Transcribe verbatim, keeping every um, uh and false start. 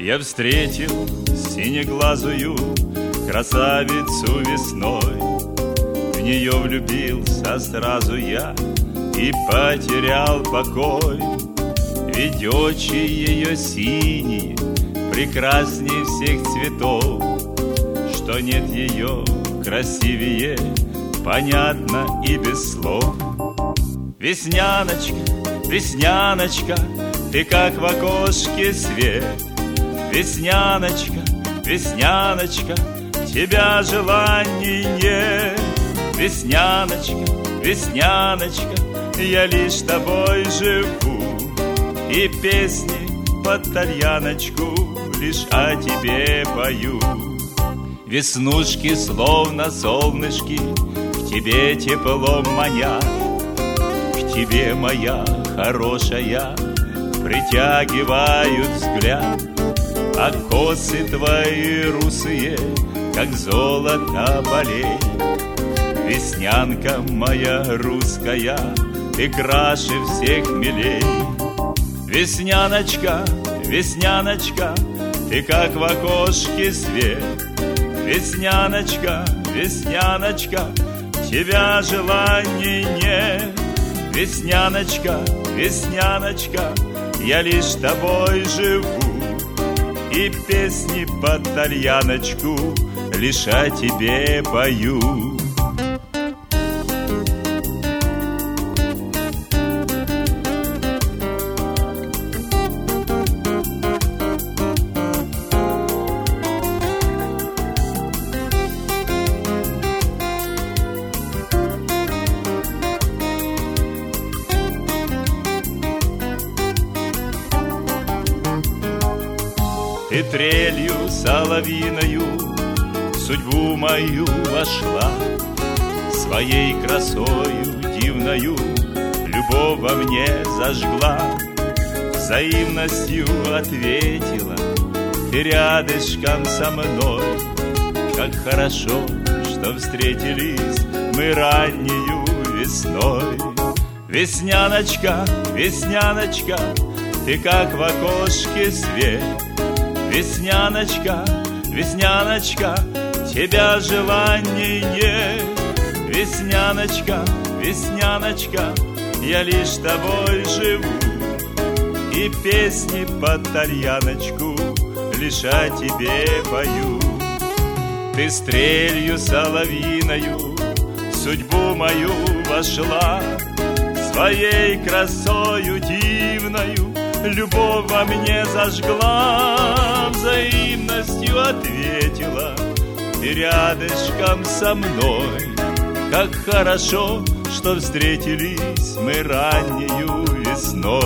Я встретил синеглазую красавицу весной, в нее влюбился сразу я и потерял покой. Ведь очи ее синие, прекрасней всех цветов, что нет ее красивее, понятно и без слов. Весняночка, Весняночка, ты как в окошке свет. Весняночка, Весняночка, тебя желаний нет. Весняночка, Весняночка, я лишь тобой живу, и песни под тальяночку лишь о тебе пою. Веснушки, словно солнышки, к тебе теплом манят. К тебе, моя хорошая, притягивают взгляд. А косы твои русые, как золото полей. Веснянка моя русская, ты краше всех милей. Весняночка, Весняночка, ты как в окошке свет. Весняночка, Весняночка, тебя желаний нет. Весняночка, Весняночка, я лишь тобой живу, и песни под тальяночку лишь о тебе пою. Ты трелью соловьиною в судьбу мою вошла, своей красою дивною любовь во мне зажгла. Взаимностью ответила ты рядышком со мной. Как хорошо, что встретились мы раннею весной. Весняночка, Весняночка, ты как в окошке свет. Весняночка, Весняночка, тебя желаний нет. Весняночка, Весняночка, я лишь тобой живу, и песни под тальяночку лишь о тебе пою. Ты стрелью соловьиною в судьбу мою вошла, своей красою дивною любовь во мне зажгла. Взаимностью ответила ты рядышком со мной. Как хорошо, что встретились мы раннею весной.